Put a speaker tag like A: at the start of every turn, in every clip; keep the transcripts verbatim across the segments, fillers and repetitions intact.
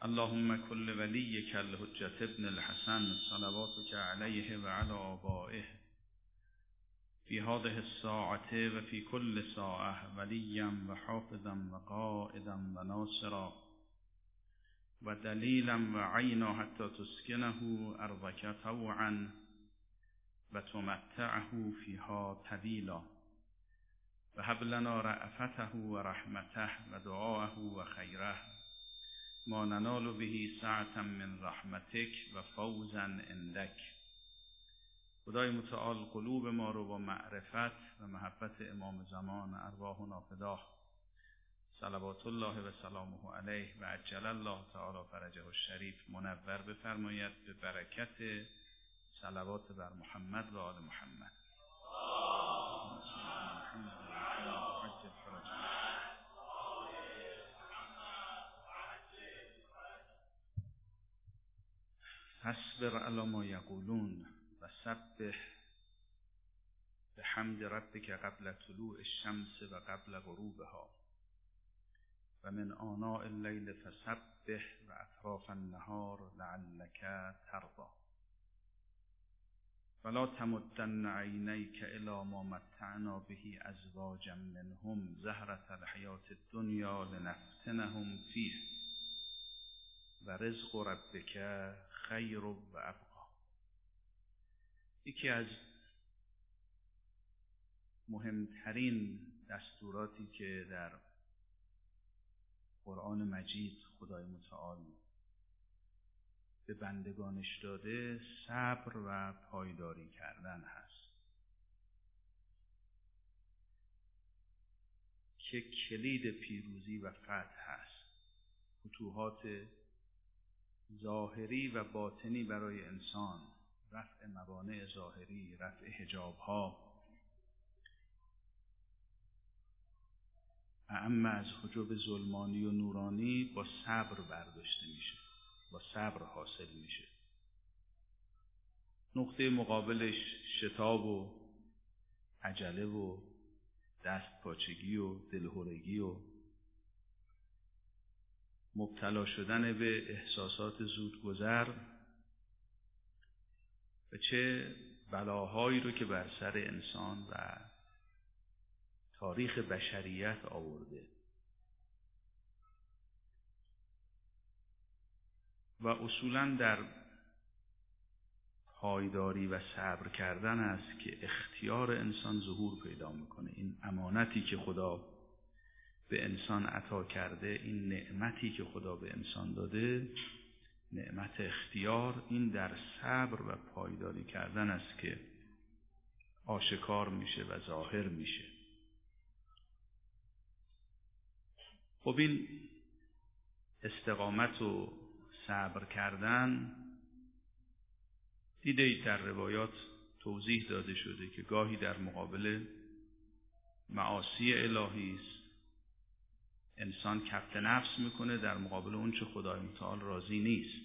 A: اللهم كل وليك الحجة ابن الحسن صلواتك عليه وعلى آبائه في هذه الساعة وفي كل ساعة وليا وحافظا وقائدا وناصرا ودليلا وعينا حتى تسكنه أرضك طوعا وتمتعه فيها طويلا وهب لنا رأفته ورحمته ودعاءه وخيره ما ننال به سعة من رحمتك و فوزا عندك. خدای متعال قلوب ما رو با معرفت و محبت امام زمان ارواحنا فداه صلوات الله و سلامه علیه و عجل الله تعالی فرجه الشریف منور بفرماید به برکت صلوات بر محمد و آل محمد. فاصبر علی ما یقولون و سبح بحمد ربک قبل طلوع الشمس و قبل غروبها و من آناء اللیل فسبح و اطراف النهار لعلک ترضی ولا تمدن عینیک الی ما متعنا به ازواجا منهم زهرة الحیاة الدنیا لنفتنهم فیه و رزق ربک خیر و ابقا. یکی از مهمترین دستوراتی که در قرآن مجید خدای متعال به بندگانش داده صبر و پایداری کردن هست که کلید پیروزی و فتح هست. فتوحات ظاهری و باطنی برای انسان، رفع موانع ظاهری، رفع حجابها، اما از حجاب ظلمانی و نورانی با صبر برداشته میشه، با صبر حاصل میشه. نقطه مقابلش شتاب و عجله و دست پاچگی و دلهرگی و مبتلا شدن به احساسات زودگذر و چه بلاهایی رو که بر سر انسان و تاریخ بشریت آورده و اصولاً در پایداری و صبر کردن است که اختیار انسان ظهور پیدا میکنه. این امانتی که خدا به انسان عطا کرده، این نعمتی که خدا به انسان داده، نعمت اختیار، این در صبر و پایداری کردن است که آشکار میشه و ظاهر میشه. خب این استقامت و صبر کردن دیده ای در روایات توضیح داده شده که گاهی در مقابل معاصی الهی است انسان کبت نفس میکنه، در مقابل اون چه خدای متعال راضی نیست.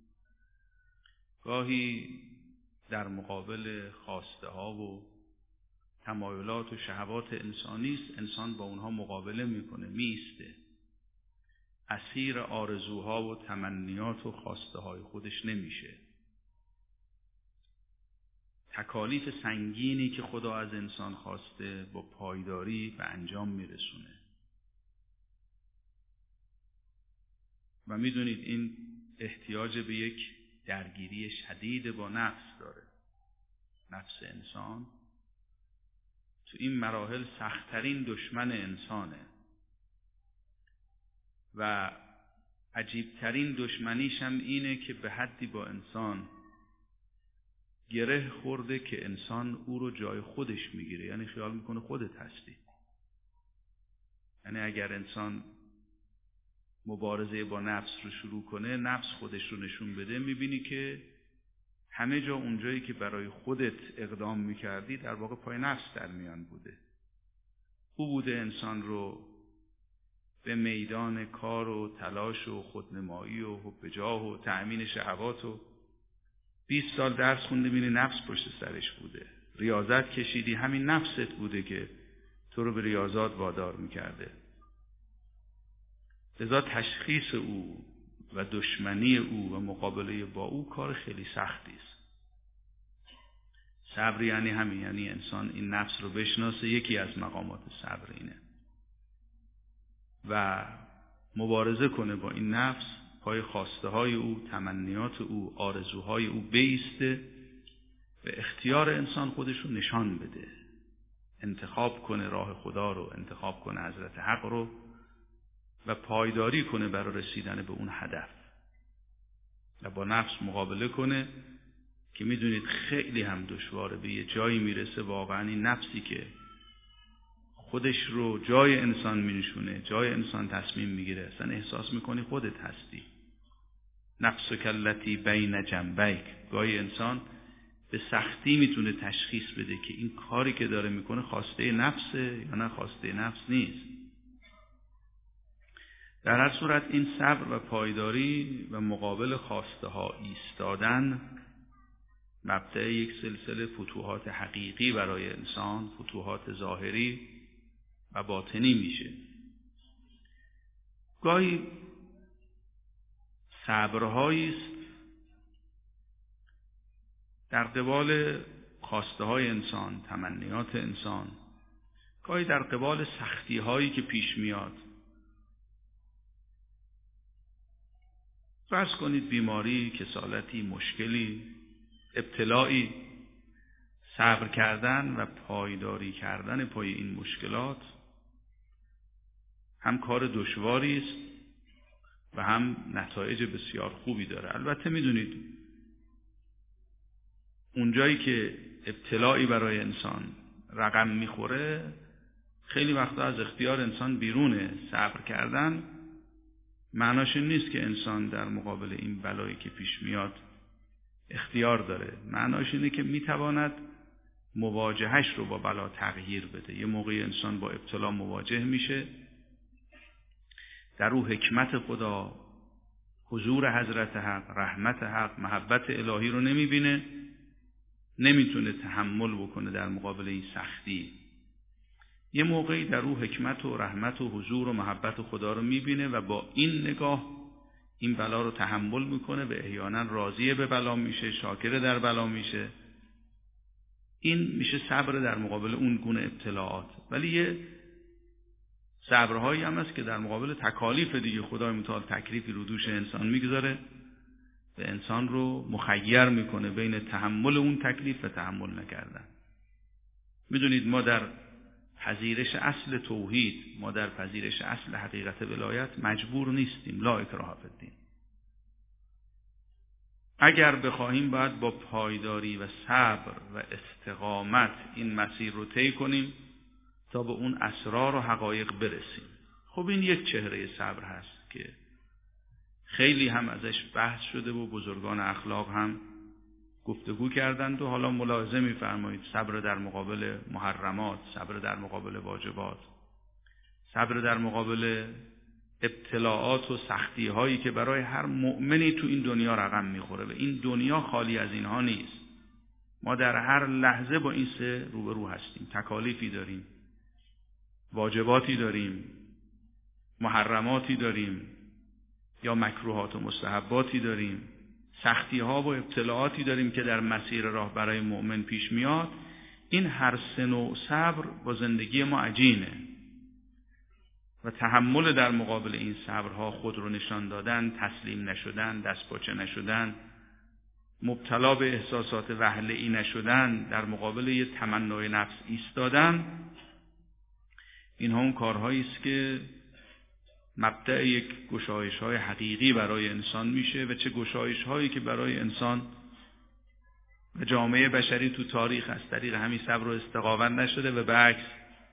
A: گاهی در مقابل خواسته ها و تمایلات و شهوات انسانی است انسان با اونها مقابله میکنه، میسته، اسیر آرزوها و تمنیات و خواسته های خودش نمیشه. تکالیف سنگینی که خدا از انسان خواسته با پایداری به انجام میرسونه. و میدونید این احتیاج به یک درگیری شدید با نفس داره. نفس انسان تو این مراحل سخت‌ترین دشمن انسانه و عجیبترین دشمنیش هم اینه که به حدی با انسان گره خورده که انسان او رو جای خودش میگیره، یعنی خیال میکنه خودت هستی. یعنی اگر انسان مبارزه با نفس رو شروع کنه، نفس خودش رو نشون بده، میبینی که همه جا اونجایی که برای خودت اقدام میکردی در واقع پای نفس در میان بوده. او بوده انسان رو به میدان کار و تلاش و خودنمایی و حب جاه و تأمین شهوات و بیست سال درس خونده، میبینی نفس پشت سرش بوده. ریاضت کشیدی، همین نفست بوده که تو رو به ریاضات وادار میکرده. لذا تشخیص او، و دشمنی او و مقابله با او کار خیلی سختی است. صبر یعنی همین، یعنی انسان این نفس رو بشناسه. یکی از مقامات صبر اینه و مبارزه کنه با این نفس، پای خواسته های او، تمنیات او، آرزوهای او بیسته و اختیار انسان خودش رو نشان بده، انتخاب کنه راه خدا رو، انتخاب کنه حضرت حق رو و پایداری کنه برای رسیدن به اون هدف و با نفس مقابله کنه که میدونید خیلی هم دشواره. به یه جایی میرسه واقعا این نفسی که خودش رو جای انسان مینشونه، جای انسان تصمیم میگیره، اصلا احساس میکنی خودت هستی. نفس کلتی بین جنبیک. گاهی انسان به سختی میتونه تشخیص بده که این کاری که داره میکنه خواسته نفسه یا نه خواسته نفس نیست. در هر صورت این صبر و پایداری و مقابل خواسته ها ایستادن مبدأ یک سلسله فتوحات حقیقی برای انسان، فتوحات ظاهری و باطنی میشه. گاهی صبرهایی است در قبال خواسته های انسان، تمنیات انسان، گاهی در قبال سختی هایی که پیش میاد. فرض کنید بیماری، کسالتی، مشکلی، ابتلایی، صبر کردن و پایداری کردن پای این مشکلات هم کار دشواری است و هم نتایج بسیار خوبی داره. البته میدونید اونجایی که ابتلایی برای انسان رقم میخوره خیلی وقتا از اختیار انسان بیرونه. صبر کردن معناش این نیست که انسان در مقابل این بلایی که پیش میاد اختیار داره. معناش اینه که میتواند مواجهش رو با بلا تغییر بده. یه موقعی انسان با ابتلا مواجه میشه، در او حکمت خدا، حضور حضرت حق، رحمت حق، محبت الهی رو نمیبینه، نمیتونه تحمل بکنه در مقابل این سختی. یه موقعی در او حکمت و رحمت و حضور و محبت خدا رو میبینه و با این نگاه این بلا رو تحمل میکنه و احیانا راضی به بلا میشه، شاکر در بلا میشه. این میشه صبر در مقابل اون گونه ابتلاعات. ولی یه صبرهایی هم هست که در مقابل تکالیف دیگه خدای متعال تکلیفی رو دوش انسان میگذاره و انسان رو مخیر میکنه بین تحمل اون تکلیف و تحمل نکردن. میدونید ما در پذیرش اصل توحید، ما در پذیرش اصل حقیقت ولایت مجبور نیستیم. لا اکراه فی الدین. اگر بخواهیم باید با پایداری و صبر و استقامت این مسیر رو طی کنیم تا به اون اسرار و حقایق برسیم. خب این یک چهره صبر هست که خیلی هم ازش بحث شده و بزرگان اخلاق هم گفتگو کردند و حالا ملاحظه می‌فرمایید. صبر در مقابل محرمات، صبر در مقابل واجبات، صبر در مقابل ابتلاعات و سختی هایی که برای هر مؤمنی تو این دنیا رقم میخوره و این دنیا خالی از اینها نیست. ما در هر لحظه با این سه روبرو هستیم. تکالیفی داریم، واجباتی داریم، محرماتی داریم یا مکروهات و مستحباتی داریم، سختی ها و ابتلاعاتی داریم که در مسیر راه برای مؤمن پیش میاد. این هر سه نوع صبر با زندگی ما عجینه و تحمل در مقابل این صبرها، خود رو نشان دادن، تسلیم نشدن، دست پاچه نشدن، مبتلا به احساسات وهله‌ای نشدن، در مقابل یه تمنای نفس ایستادن، اینها اون کارهایی است که مبدأ یک گشایش‌های حقیقی برای انسان میشه و چه گشایش‌هایی که برای انسان و جامعه بشری تو تاریخ از طریق همین صبر و استقامت نشده و برعکس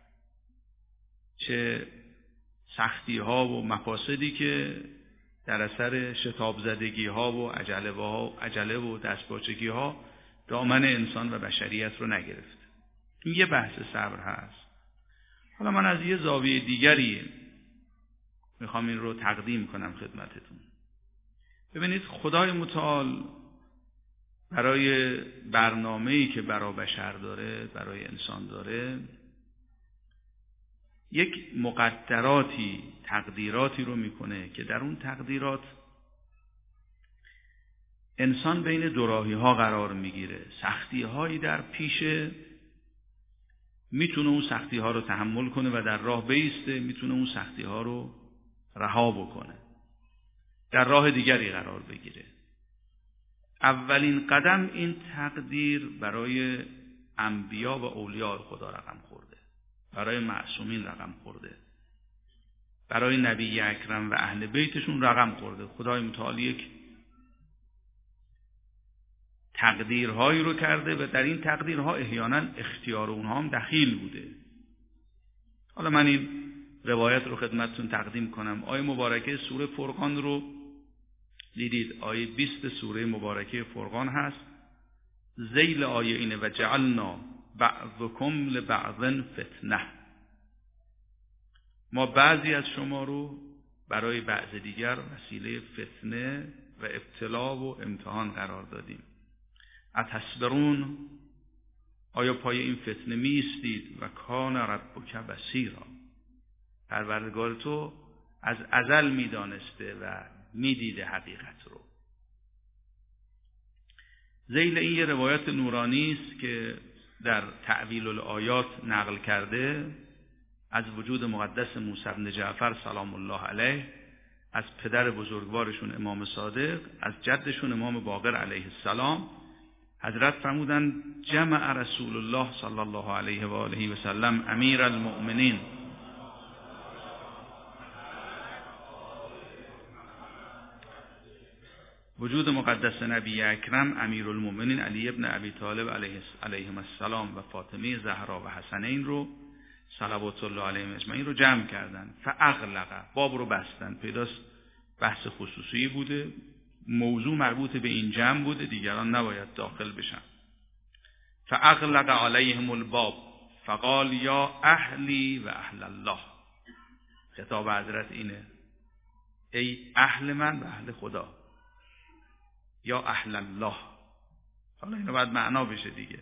A: چه سختی ها و مفاسدی که در اثر شتاب زدگی ها و عجله و عجله و دستپاچگی ها دامن انسان و بشریت رو نگرفت. این یه بحث صبر هست. حالا من از یه زاویه دیگری میخوام این رو تقدیم کنم خدمتتون. ببینید خدای متعال برای برنامه‌ای که برای بشر داره، برای انسان داره، یک مقدراتی، تقدیراتی رو میکنه که در اون تقدیرات انسان بین دوراهی ها قرار میگیره، سختی هایی در پیشه، میتونه اون سختی ها رو تحمل کنه و در راه بیسته، میتونه اون سختی ها رو رها بکنه، در راه دیگری قرار بگیره. اولین قدم این تقدیر برای انبیا و اولیاء خدا رقم خورده، برای معصومین رقم خورده، برای نبی اکرم و اهل بیتشون رقم خورده. خدای متعال یک تقدیرهایی رو کرده و در این تقدیرها احیانا اختیار اونها هم دخیل بوده. حالا من این روایت رو خدمتتون تقدیم کنم. آیه مبارکه سوره فرقان رو دیدید، آیه بیست سوره مبارکه فرقان هست. ذیل آیه اینه و جعلنا بعضکم لبعض فتنه، ما بعضی از شما رو برای بعض دیگر وسیله فتنه و ابتلا و امتحان قرار دادیم. اتصبرون، آیا پای این فتنه می ایستید؟ و کان ربک بصیرا، پروردگار تو از ازل می دانسته و می دیده حقیقت رو. ذیل این یه روایت نورانی است که در تعویل الآیات نقل کرده از وجود مقدس موسی بن جعفر سلام الله علیه، از پدر بزرگوارشون امام صادق، از جدشون امام باقر علیه السلام. حضرت فرمودن جمع رسول الله صلی الله علیه و آله و سلم امیر المؤمنین وجود مقدس نبی اکرم امیرالمؤمنین علی ابن ابی طالب علیه علیهم السلام و فاطمه زهرا و حسنین رو صلوات الله علیهم اجمعین رو جمع کردن. فاغلق، باب رو بستن. پیداست بحث خصوصی بوده، موضوع مربوط به این جمع بوده، دیگران نباید داخل بشن. فاغلق علیهم الباب فقال یا اهلی و اهل الله. خطاب حضرت اینه، ای اهل من و اهل خدا، یا اهل الله. حالا اینو باید معنا بشه دیگه.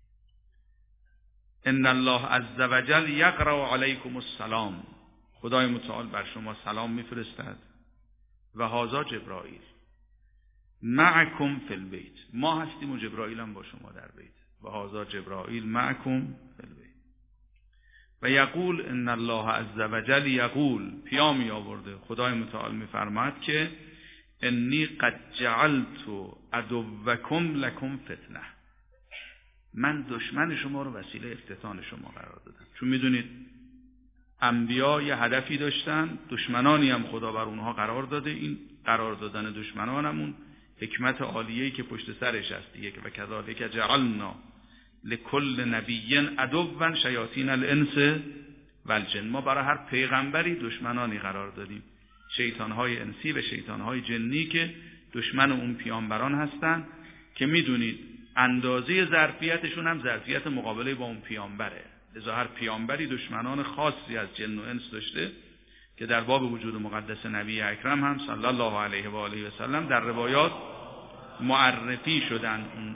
A: ان الله عز وجل یقرأ علیکم السلام، خدای متعال بر شما سلام میفرستد. و هذا جبرائیل معکم فی البیت، ما هستیم و جبرائیل هم با شما در بیت. و هذا جبرائیل معکم فی البیت. و یقول ان الله عز وجل یقول، پیامی آورده خدای متعال میفرماید که انی قد جعلت عدوکم لکم فتنه، من دشمن شما رو وسیله افتتان شما قرار دادم. چون میدونید انبیا یه هدفی داشتن، دشمنانی هم خدا بر اونها قرار داده. این قرار دادن دشمنان همون حکمت عالیه‌ای که پشت سرش هست دیگه، که و کذالک جعلنا لکل نبی عدوا شیاطین الانس والجن، ما برای هر پیغمبری دشمنانی قرار دادیم، شیطانهای انسی و شیطانهای جنی که دشمن اون پیامبران هستن، که میدونید اندازه ظرفیتشون هم ظرفیت مقابله با اون پیامبره. لذا هر پیامبری دشمنان خاصی از جن و انس داشته که در باب وجود مقدس نبی اکرم هم صلی الله علیه و آله و سلم در روایات معرفی شدن اون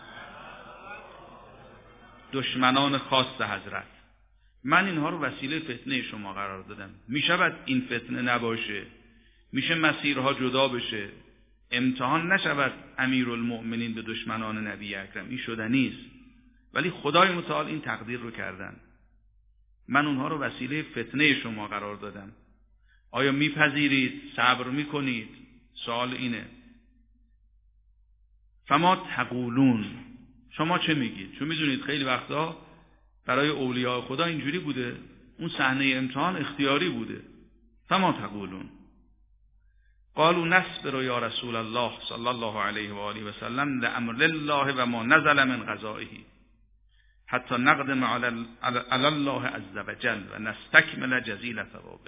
A: دشمنان خاص حضرت. من اینها رو وسیله فتنه شما قرار دادم. میشود این فتنه نباشه، میشه مسیرها جدا بشه، امتحان نشود امیرالمؤمنین به دشمنان نبی اکرم، این شدنی است. ولی خدای متعال این تقدیر رو کردن، من اونها رو وسیله فتنه شما قرار دادم. آیا میپذیرید؟ صبر میکنید؟ سوال اینه. فما تقولون، شما چه میگید؟ چون میدونید خیلی وقتا برای اولیاء خدا اینجوری بوده، اون صحنه امتحان اختیاری بوده. فما تقولون قالوا نصبر یا رسول الله صلی الله علیه و آله و سلم لامر الله و ما نزل من قضائه حتی نقدم علی الله عز وجل و نستکمل جزیل ثوابه.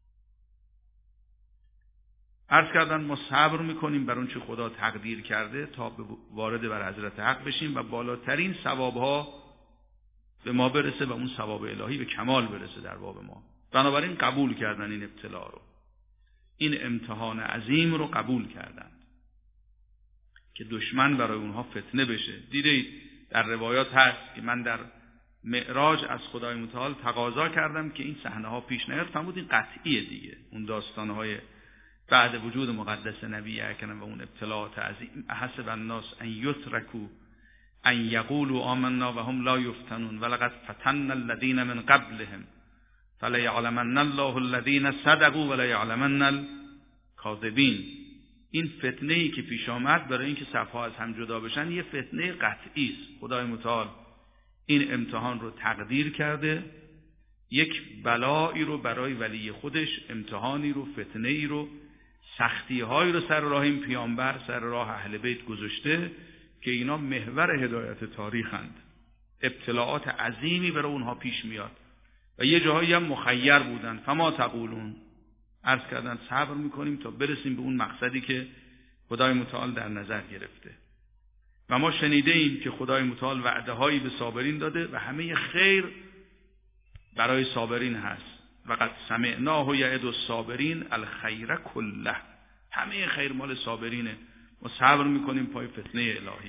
A: عرض کردن ما صبر میکنیم بر اون چه خدا تقدیر کرده تا وارد بر حضرت حق بشیم و بالاترین ثوابها به ما برسه و اون ثواب الهی به کمال برسه در باب ما. بنابراین قبول کردن این ابتلا رو، این امتحان عظیم رو قبول کردن که دشمن برای اونها فتنه بشه. دیدید در روایات هست که من در معراج از خدای متعال تقاضا کردم که این صحنه ها پیش نیاد. فرمود این قطعیه دیگه، اون داستان های بعد وجود مقدس نبی اکرم و اون ابتلاعات عظیم، احسب الناس ان یترکوا ان یقولوا آمنا و هم لا یفتنون ولقد فتنا الذین من قبلهم فلیعلمن الله الذین صدقوا ولیعلمن الکاذبین. این فتنه ای که پیش آمد برای اینکه صفها از هم جدا بشن یه فتنه قطعی است. خدای متعال این امتحان رو تقدیر کرده، یک بلایی رو برای ولی خودش، امتحانی رو، فتنه ای رو، سختی هایی رو سر راه این پیامبر، سر راه اهل بیت گذاشته که اینا محور هدایت تاریخند. ابتلاعات عظیمی برای اونها پیش میاد و یه جاهایی هم مخیر بودن. فما تقولون، عرض کردن صبر میکنیم تا برسیم به اون مقصدی که خدای متعال در نظر گرفته. و ما شنیده ایم که خدای متعال وعده هایی به صابرین داده و همه خیر برای صابرین هست. و قد سمعناه یعد الصابرین الخیر کله، همه خیر مال صابرینه. ما صبر میکنیم پای فتنه الهی.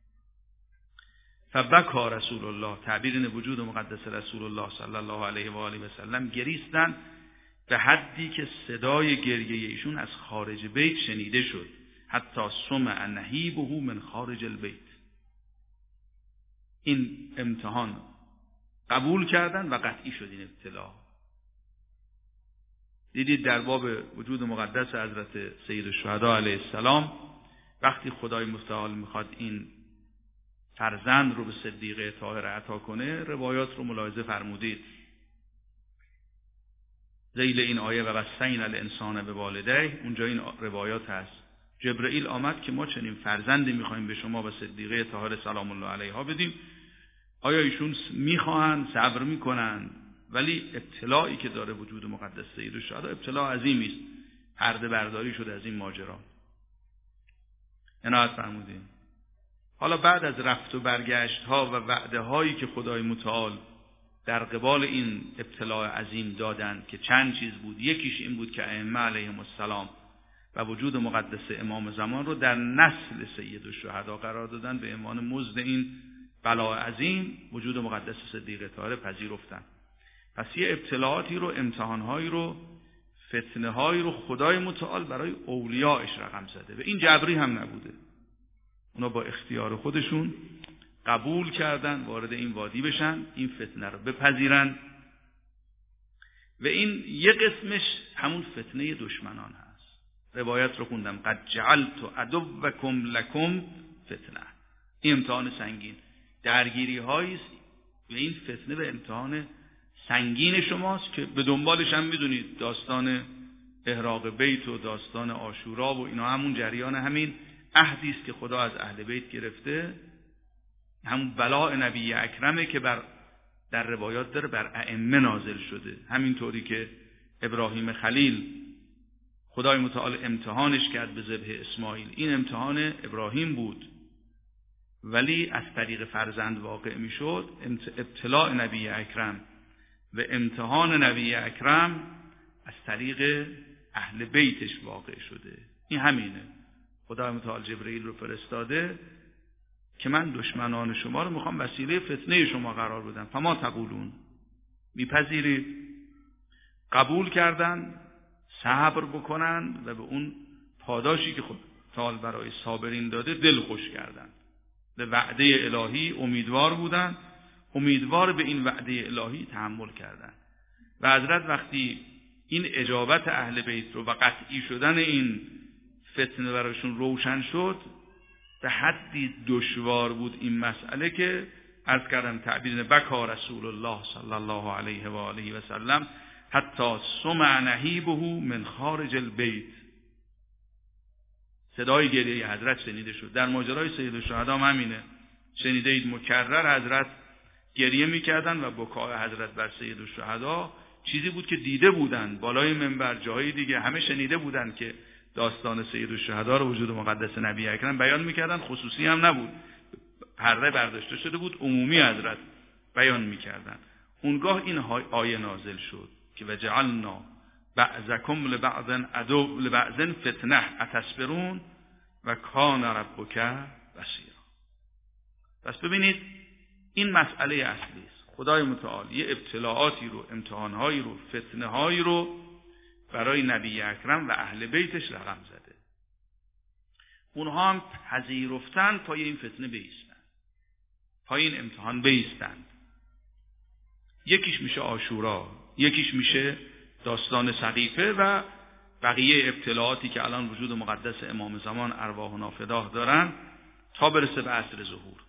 A: فبکا رسول الله، تعبیر وجود مقدس رسول الله صلی الله علیه و آله و سلم، گریستن به حدی که صدای گریه ایشون از خارج بیت شنیده شد. حتی سمع نهیبه من خارج البیت. این امتحان قبول کردن و قطعی شد این ابتلا. دیدید در باب وجود مقدس حضرت سید الشهدا علیه السلام، وقتی خدای متعال میخواد این فرزند رو به صدیقه طاهره عطا کنه، روایات رو ملاحظه فرمودید. ذیل این آیه و وصینا الانسان بوالدیه، اونجا این روایات هست. جبرئیل آمد که ما چنین فرزندی میخوایم به شما و صدیقه طاهره سلام الله علیها بدیم. آیا ایشون میخواهند، صبر میکنند؟ ولی ابتلایی که داره وجود مقدس سید الشهدا ابتلا عظیمی است. پرده برداری شده از این ماجرا. عنایت فرمودین. حالا بعد از رفت و برگشت ها و وعده هایی که خدای متعال در قبال این ابتلاء عظیم دادند که چند چیز بود، یکیش این بود که ائمه علیهم السلام و وجود مقدس امام زمان رو در نسل سید الشهدا قرار دادن، به عنوان مزد این بلاء عظیم وجود مقدس صدیقه طاهره پذیرفتن. پس یه ابتلاعاتی رو، امتحانهایی رو، فتنه هایی رو خدای متعال برای اولیاءش رقم زده و این جبری هم نبوده. اونا با اختیار خودشون قبول کردن وارد این وادی بشن، این فتنه رو بپذیرن و این یه قسمش همون فتنه دشمنان هست. روایت رو خوندم، قد جعلت عدوکم لکم فتنه. این امتحان سنگین، درگیری هاییست و این فتنه به امتحان سنگین شماست که به دنبالش هم میدونید داستان احراق بیت و داستان عاشورا و اینا همون جریان همین عهدی است که خدا از اهل بیت گرفته، همون بلاء نبی اکرمه که بر در روایات داره بر ائمه نازل شده. همینطوری که ابراهیم خلیل خدای متعال امتحانش کرد به ذبح اسماعیل، این امتحان ابراهیم بود ولی از طریق فرزند واقع میشد. ابتلاء نبی اکرم و امتحان نبی اکرم از طریق اهل بیتش واقع شده. این همینه. خدای متعال جبرئیل رو فرستاده که من دشمنان شما رو میخوام وسیله فتنه شما قرار بدم. فما تقولون، میپذیرید؟ قبول کردن، صبر بکنن و به اون پاداشی که خود تعالی برای صابرین داده دل خوش کردن. به وعده الهی امیدوار بودن، امیدوار به این وعده الهی تحمل کردن. و حضرت وقتی این اجابت اهل بیت رو و قطعی شدن این فتنه براشون روشن شد، به حدی دشوار بود این مسئله که عرض کردم تعبیر بکا رسول الله صلی الله علیه و آله و سلم حتی سمع نهیبه من خارج البیت. صدای گریه حضرت شنیده شد. در ماجرای سید الشهدا همینه، شنیده اید مکرر حضرت گریه میکردن و بکای حضرت بر سید الشهدا چیزی بود که دیده بودن بالای منبر، جایی دیگه همه شنیده بودن که داستان سید الشهدا رو وجود مقدس نبی اکرم بیان میکردن. خصوصی هم نبود، پرده برداشته شده بود، عمومی حضرت بیان میکردن. اونگاه این آیه نازل شد که وجعلنا بعضکم لبعض عدو لبعض فتنه اتصبرون و کان ربک بصیرا. پس ببینید این مسئله اصلی است. خدای متعال یه ابتلاعاتی رو، امتحانهایی رو، فتنه‌هایی رو برای نبی اکرم و اهل بیتش رقم زده. اونها هم پذیرفتن پای این فتنه بیستن، پای این امتحان بیستن. یکیش میشه عاشورا، یکیش میشه داستان سقیفه و بقیه ابتلاعاتی که الان وجود مقدس امام زمان ارواحنا فداه دارن تا برسه به عصر ظهور.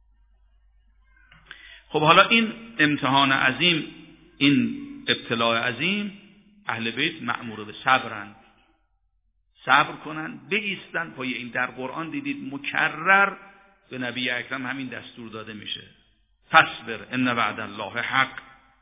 A: خب حالا این امتحان عظیم، این ابتلاع عظیم، اهل بیت مأمور به صبرن، صبر کنن، بایستن پای این. در قرآن دیدید مکرر به نبی اکرم همین دستور داده میشه، فاصبر ان وعد الله حق،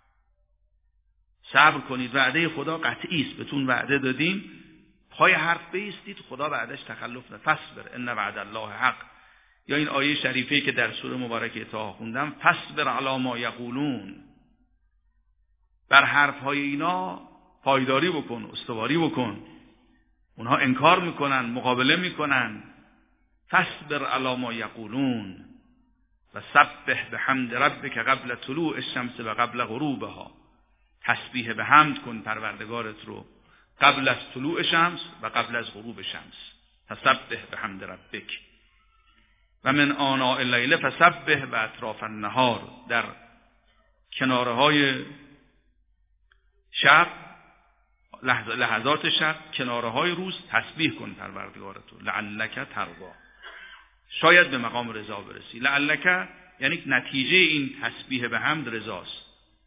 A: صبر کنید، وعده خدا قطعی است، بهتون وعده دادیم، پای حرف بایستید، خدا بعدش تخلف نه، فاصبر ان وعد الله حق. یا این آیه شریفه که در سوره مبارکه طه خوندم، فاصبر علی ما یقولون، بر حرف های اینا پایداری بکن، استواری بکن، اونها انکار میکنن، مقابله میکنن. فاصبر علی ما یقولون و سبح بحمد ربک قبل طلوع الشمس و قبل غروبها، تسبیح به حمد کن پروردگارت رو قبل از طلوع شمس و قبل از غروب شمس. فسبح بحمد ربک و من آناء اللیل فسبح و اطراف النهار، در کناره های شب، لحظات شب، کناره های روز تسبیح کن پروردگارت رو، لعلک ترضی، شاید به مقام رضا برسی. لعلک یعنی نتیجه این تسبیح به حمد رضاست.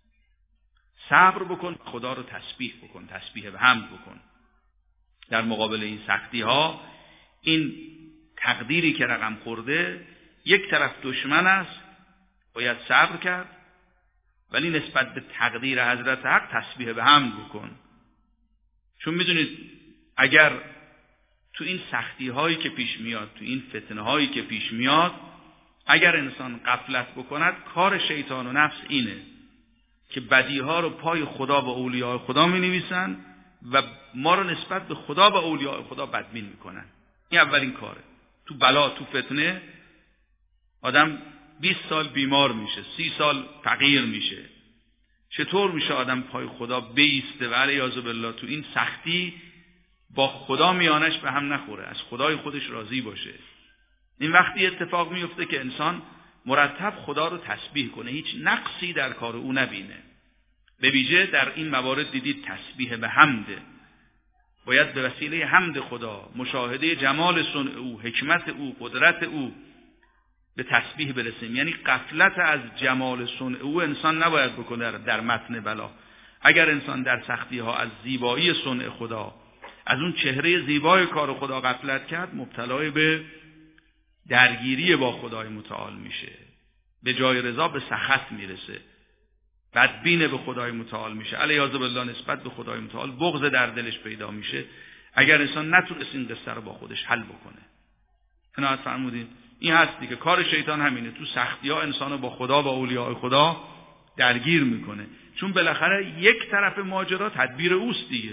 A: صبر بکن، خدا رو تسبیح بکن، تسبیح به حمد بکن در مقابل این سختی ها. این تقدیری که رقم خورده، یک طرف دشمن است، باید صبر کرد، ولی نسبت به تقدیر حضرت حق تسبیح به حمد بکن. چون میدونید اگر تو این سختی هایی که پیش میاد، تو این فتنه هایی که پیش میاد، اگر انسان غفلت بکند، کار شیطان و نفس اینه که بدی ها رو پای خدا و اولیاء خدا می نویسن و ما رو نسبت به خدا و اولیاء خدا بدبین میکنن. این اولین کاره. تو بلا، تو فتنه آدم بیست سال بیمار میشه، سی سال فقیر میشه. چطور میشه آدم پای خدا بیسته و علیاذ بالله تو این سختی با خدا میانش به هم نخوره، از خدای خودش راضی باشه؟ این وقتی اتفاق میفته که انسان مرتب خدا رو تسبیح کنه، هیچ نقصی در کار او نبینه. به ویژه در این موارد دیدید تسبیح به حمده، باید به وسیله حمد خدا، مشاهده جمال صنع او، حکمت او، قدرت او، به تسبیح برسیم. یعنی غفلت از جمال صنع او انسان نباید بکنه در متن بلا. اگر انسان در سختی ها از زیبایی صنع خدا، از اون چهره زیبای کار خدا غفلت کرد، مبتلای به درگیری با خدای متعال میشه، به جای رضا به سخط میرسه، بدبین به خدای متعال میشه، علیاذ بالله نسبت به خدای متعال بغض در دلش پیدا میشه. اگر انسان نتونست این قصه رو با خودش حل بکنه. عنایت فرمودین این هست دیگه، کار شیطان همینه، تو سختی ها انسانو با خدا و اولیاء خدا درگیر میکنه، چون بالاخره یک طرف ماجرا تدبیر اوست دیگه.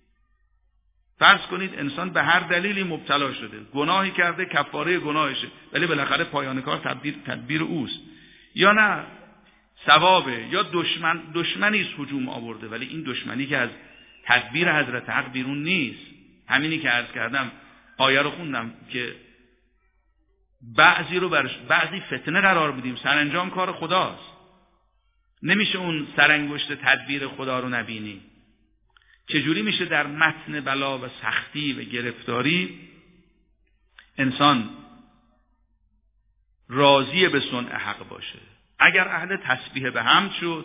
A: فرض کنید انسان به هر دلیلی مبتلا شده، گناهی کرده، کفاره گناهشه، ولی بالاخره پایان کار تدبیر تدبیر اوست. یا نه ثوابه، یا دشمن دشمنی است هجوم آورده، ولی این دشمنی که از تدبیر حضرت حق بیرون نیست. همینی که عرض کردم، آیه رو خوندم که بعضی رو برش بعضی فتنه قرار بدیم، سرانجام کار خداست. نمیشه اون سرانگشت تدبیر خدا رو نبینی. چجوری میشه در متن بلا و سختی و گرفتاری انسان راضی به صنع حق باشه؟ اگر اهل تسبیح به حمد شد،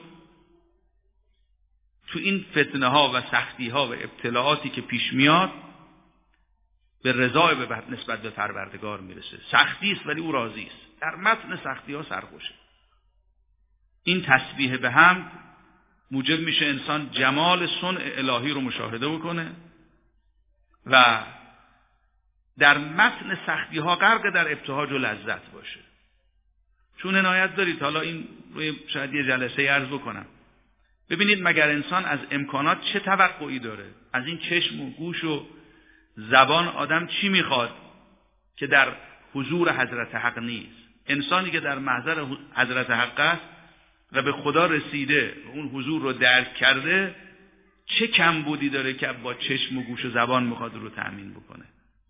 A: تو این فتنه ها و سختی ها و ابتلاعاتی که پیش میاد به رضای به نسبت به پروردگار میرسه. سختی است ولی او راضی است، در متن سختی ها سرخوشه. این تسبیح به حمد موجب میشه انسان جمال صنع الهی رو مشاهده بکنه و در متن سختی ها غرق در ابتهاج و لذت باشه. چون عنایت دارید، حالا این روی شاید یه جلسه عرض بکنم، ببینید مگر انسان از امکانات چه توقعی داره؟ از این چشم و گوش و زبان آدم چی میخواد که در حضور حضرت حق نیست؟ انسانی که در محضر حضرت حق است و به خدا رسیده و اون حضور رو درک کرده، چه کمبودی داره که با چشم و گوش و زبان میخواد رو تأمین بکنه؟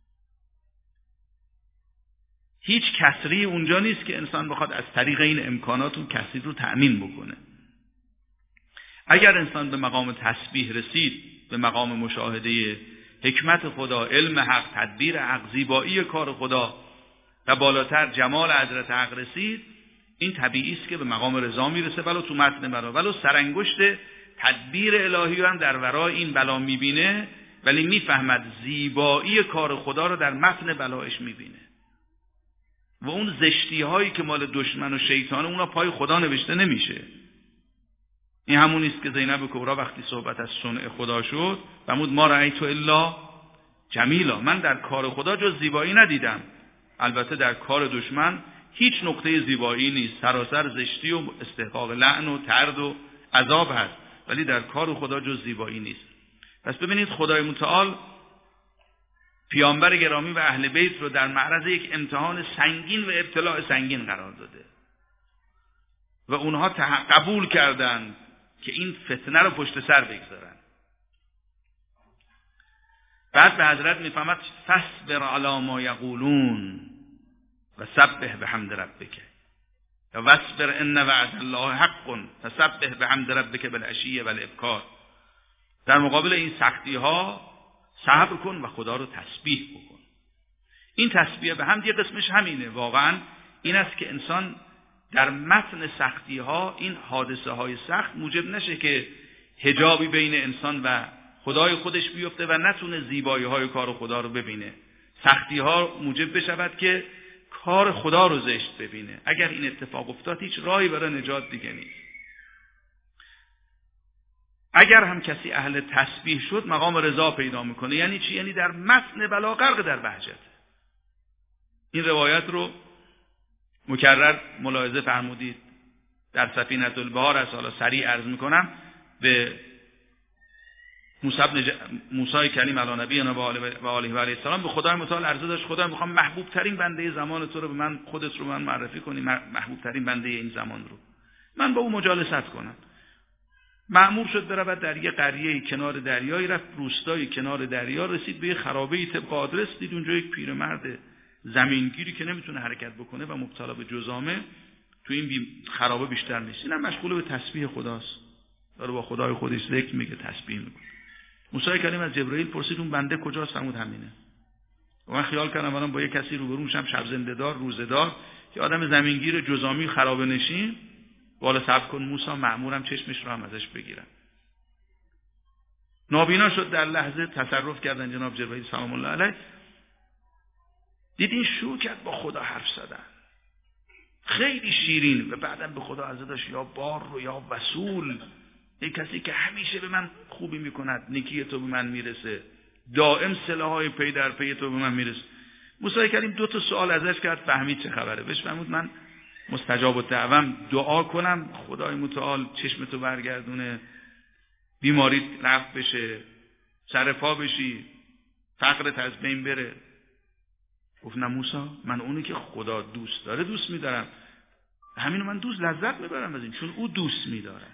A: هیچ کسری اونجا نیست که انسان بخواد از طریق این امکانات اون کسری رو تأمین بکنه. اگر انسان به مقام تسبیح رسید، به مقام مشاهده حکمت خدا، علم حق، تدبیر حق، زیبایی کار خدا و بالاتر جمال حضرت حق رسید، این طبیعی است که به مقام رضا میرسه، ولو تو متن بلا، ولو سرانگشت تدبیر الهی هم در ورای این بلا میبینه، ولی میفهمد زیبایی کار خدا رو در متن بلایش میبینه و اون زشتی هایی که مال دشمن و شیطانه اونا پای خدا نوشته نمیشه. این همون است که زینب کبرا وقتی صحبت از صنع خدا شد فرمود ما رأیت الا جمیلا، من در کار خدا جز زیبایی ندیدم. البته در کار دشمن هیچ نقطه زیبایی نیست، سراسر زشتی و استحقاق لعن و طرد و عذاب هست، ولی در کار خدا جز زیبایی نیست. پس ببینید خدای متعال پیامبر گرامی و اهل بیت رو در معرض یک امتحان سنگین و ابتلاء سنگین قرار داده و اونها قبول کردند که این فتنه رو پشت سر بگذارن. بعد به حضرت میفهمد فاصبر علی ما یقولون و سبح بحمد ربک و واصبر ان وعد الله حق فسبح بحمد ربک بالعشی والابکار. در مقابل این سختی ها صبر کن و خدا رو تسبیح بکن. این تسبیح به هم یه قسمش همینه، واقعا این است که انسان در متن سختی ها، این حادثه های سخت موجب نشه که حجابی بین انسان و خدای خودش بیفته و نتونه زیبایی های کار خدا رو ببینه. سختی ها موجب بشود که کار خدا رو زشت ببینه. اگر این اتفاق افتاد هیچ راهی برای نجات دیگه نیست. اگر هم کسی اهل تسبیح شد مقام رضا پیدا میکنه. یعنی چی؟ یعنی در متن بلا غرق در بهجت. این روایت رو مکرر ملاحظه فرمودید در سفینة البحار. از حالا سریع عرض میکنم به موسی بن ج... موسی کریم علی نبینا و آله و علیه السلام به خدای متعال عرضه داشت خدای میخوام محبوب ترین بنده زمان تو رو به من، خودت رو به من معرفی کنی، محبوب ترین بنده این زمان رو من با او مجالست کنم. مأمور شد برود در یه قریه کنار دریایی، رفت روستایی کنار دریا، رسید به یه خرابه‌ای طبق آدرس، دید اونجا یک پیرمرد زمینگیری که نمیتونه حرکت بکنه و مبتلا به جزامه تو این بی خرابه بیشتر نیست. اینم مشغول به تسبیح خداست، داره با خدای خودش ذکر میگه، تسبیح میکنه. موسی کریم از جبرئیل پرسید اون بنده کجاست؟ فرمود همینه. و من خیال کردم الان با یه کسی روبرو میشم شب زنده‌دار روزه‌دار که آدم زمینگیر جزامی خرابه نشین، والا صبر کن موسی، مأمورم چشمش رو هم ازش بگیرم. نابینا شد، در لحظه تصرف کردن جناب جبرئیل سلام الله علیه، دیدین شروع کرد با خدا حرف زدن خیلی شیرین و بعدم به خدا عرضه داشت یا بار رو یا وصول، یک کسی که همیشه به من خوبی میکند، نیکی تو به من میرسه، دائم صله‌های پی در پی تو به من میرسه. موسی کریم دو تا سوال ازش کرد، فهمید چه خبره. بهش فرمود من مستجاب الدعوام، دعا کنم خدای متعال چشم تو برگردونه، بیماری رفع بشه، سر پا بشی، فقرت از بین بره. گفت نه موسی، من اونی که خدا دوست داره دوست میدارم، همینو من دوست لذت میبرم از این، چون او دوست میداره.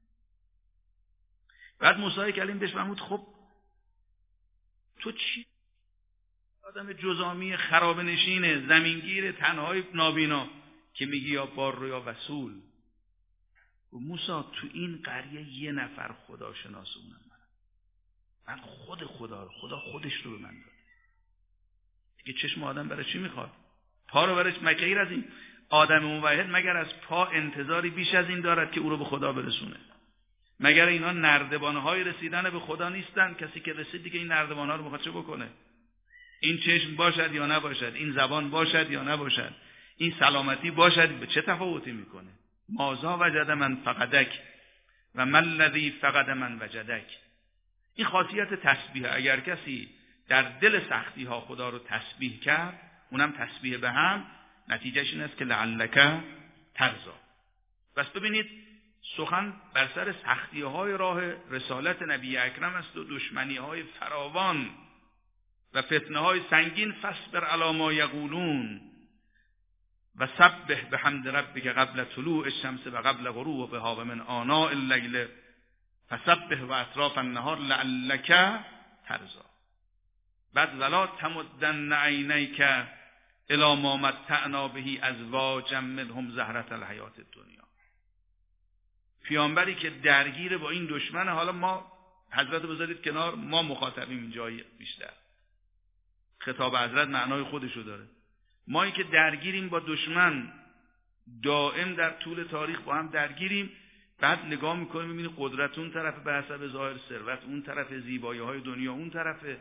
A: بعد موسی کلیم بهش فرمود خب تو چی؟ آدم جزامی خرابه نشینه، زمینگیر، تنهای نابینا که میگی یا بار یا وصول. و موسی تو این قریه یه نفر خدا شناسونم من من خود خدا خدا خودش رو به من داد. دیگه چشم آدم برای چی میخواد؟ پا رو برای مکیر از این آدم موحد مگر از پا انتظاری بیش از این دارد که او رو به خدا برسونه؟ مگر اینا نردبانهای رسیدن به خدا نیستن؟ کسی که رسید دیگه این نردبانها رو میخواد چه بکنه؟ این چشم باشد یا نباشد، این زبان باشد یا نباشد، این سلامتی باشد، به چه تفاوتی میکنه؟ مازا وجد من فقدک و من الذی فقد من وجدک. این خاصیت تسبیح. اگر کسی در دل سختی ها خدا رو تسبیح کرد، اونم تسبیح به هم، نتیجهش این است که لعلک ترضی. بس ببینید سخن بر سر سختی های راه رسالت نبی اکرم است و دشمنی های فراوان و فتنه های سنگین. فاصبر علی ما یقولون و سبح بحمد ربک قبل طلوع الشمس و قبل غروبها و من آناء اللیل فسبح و اطراف النهار لعلک ترضی. بعد ولا تمدن عینیک الی ما متعنا به ازواجا منهم زهرة الحیات الدنیا. پیامبری که درگیر با این دشمن، حالا ما حضرت بذارید کنار، ما مخاطبیم اینجا بیشتر، خطاب حضرت معنای خودشو داره. ما این که درگیریم با دشمن، دائم در طول تاریخ با هم درگیریم، بعد نگاه میکنیم میبینیم قدرت اون طرف به حسب ظاهر، ثروت اون طرف، زیبایی های دنیا اون طرفه،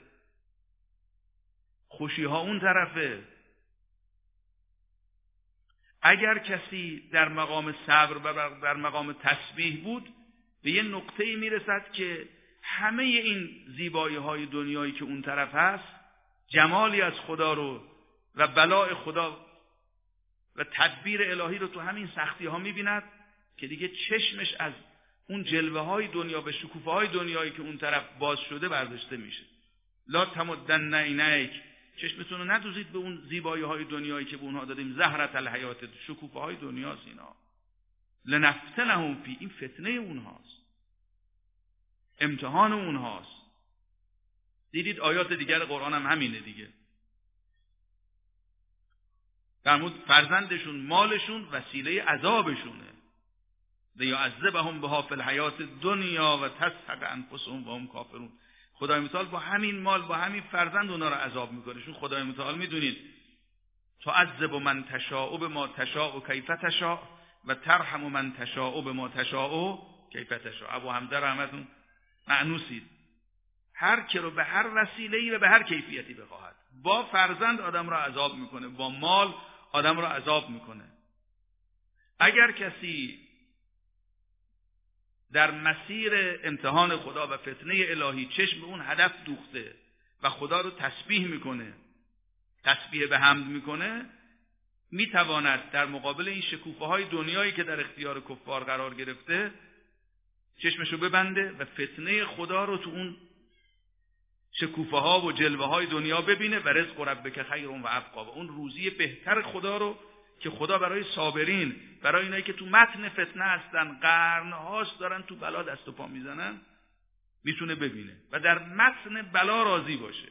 A: خوشی ها اون طرفه. اگر کسی در مقام صبر و در مقام تسبیح بود، به یه نقطه‌ای میرسد که همه این زیبایی های دنیایی که اون طرف هست، جمالی از خدا رو و بلاء خدا و تدبیر الهی رو تو همین سختی ها میبیند که دیگه چشمش از اون جلوه های دنیا و شکوفه های دنیایی که اون طرف باز شده برداشته میشه. لا تمدن عینیک، چشمتون رو ندوزید به اون زیبایی های دنیایی که به اونها دادیم، زهرة الحیات، شکوفه های دنیاست اینا. لنفتنهم فی، این فتنه اونهاست، امتحان اونهاست. دیدید آیات دیگر قرآن هم همینه دیگه، فرمود فرزندشون، مالشون وسیله عذابشونه. لیعذبهم بها فی الحیات الدنیا و تزهق انفسهم و هم کافرون. خدای متعال با همین مال، با همین فرزند اونا رو عذاب میکنه. چون خدای متعال میدونید تعذب من تشاء بما تشاء و کیف تشاء و ترحم من تشاء بما تشاء و کیف تشاء. ابو حمزه رحمتون معنوسید، هر کی رو به هر وسیله‌ای و به هر کیفیتی بخواهد. با فرزند آدم را عذاب میکنه، با مال آدم را عذاب میکنه. اگر کسی در مسیر امتحان خدا و فتنه الهی چشم به اون هدف دوخته و خدا رو تسبیح میکنه، تسبیح به حمد میکنه، میتواند در مقابل این شکوفه های دنیایی که در اختیار کفار قرار گرفته چشمشو ببنده و فتنه خدا رو تو اون شکوفه ها و جلوه های دنیا ببینه و رزق ربک خیر و ابقا، و اون روزی بهتر خدا رو که خدا برای صابرین، برای اینایی که تو متن فتنه هستن، قرنهاست دارن تو بلا دست و پا میزنن، میتونه ببینه و در متن بلا راضی باشه.